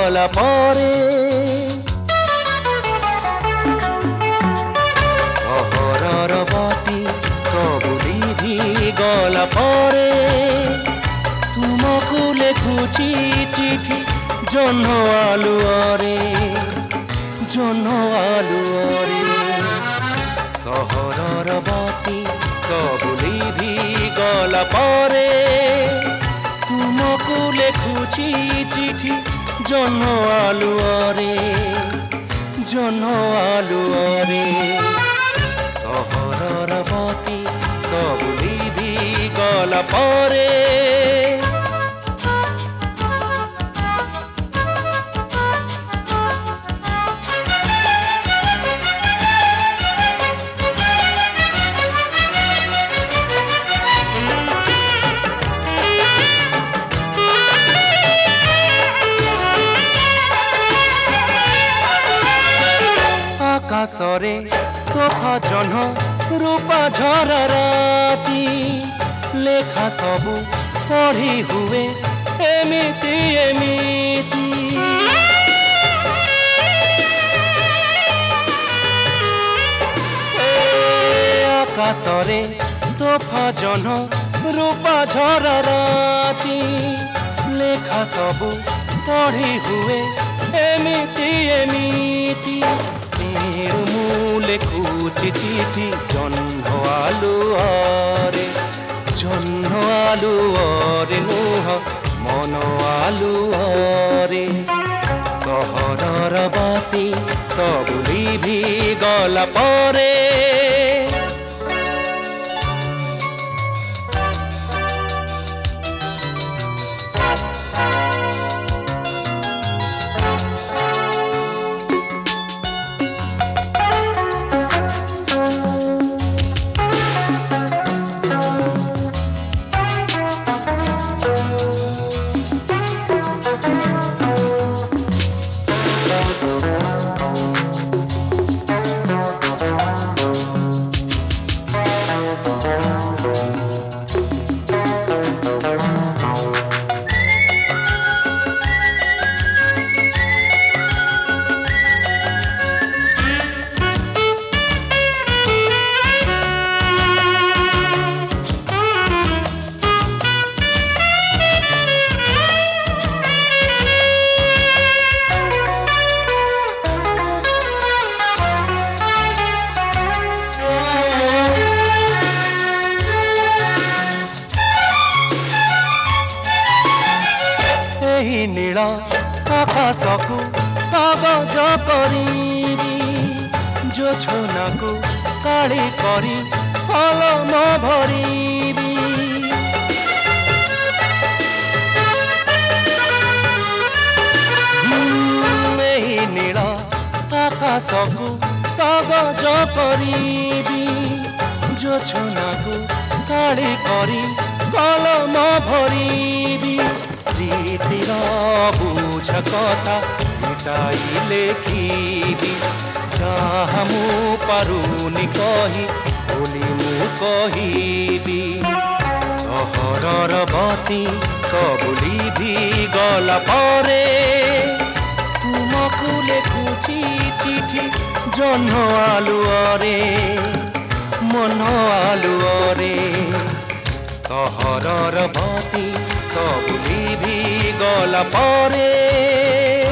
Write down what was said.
गला परे सहरर बाती सबु लिभि गला परे तुमको लेखुची चिठी जह्न आलुअरे सहरर बाती सबु लिभि गला परे तुमको लेखुची चिठी जह्न आलुअरे सहरर बाती सबु लिभि गला परे आकाशरे तोफा जह्न रूपा झरा राती लेखा सबु पढ़ी हुए एमिति एमिति आकाशरे तोफा जह्न रूपा झरा राती लेखा सबु पढ़ी हुए एमिति एमिति मु लेखुची चिठी जह्न आलुअरे नुह मन आलुअरे सहरर बाती सबु लिभि गला परे नीला आकाश को कागज करीबी जोछना को काली करी कलम भरीबी नीला आकाश को कागज करीबी जोछना को काली करी कलम भरीबी प्रीतिर बुझ कथा मिटाई लेखिबी जहाँ मु पारुनी कही बोली मु कहिबी सहरर बाती सबु लिभि गला परे तुमको लेखुची चिठी जह्न आलुअरे मन आलुअरे सहरर बाती सबु लिभि गला परे।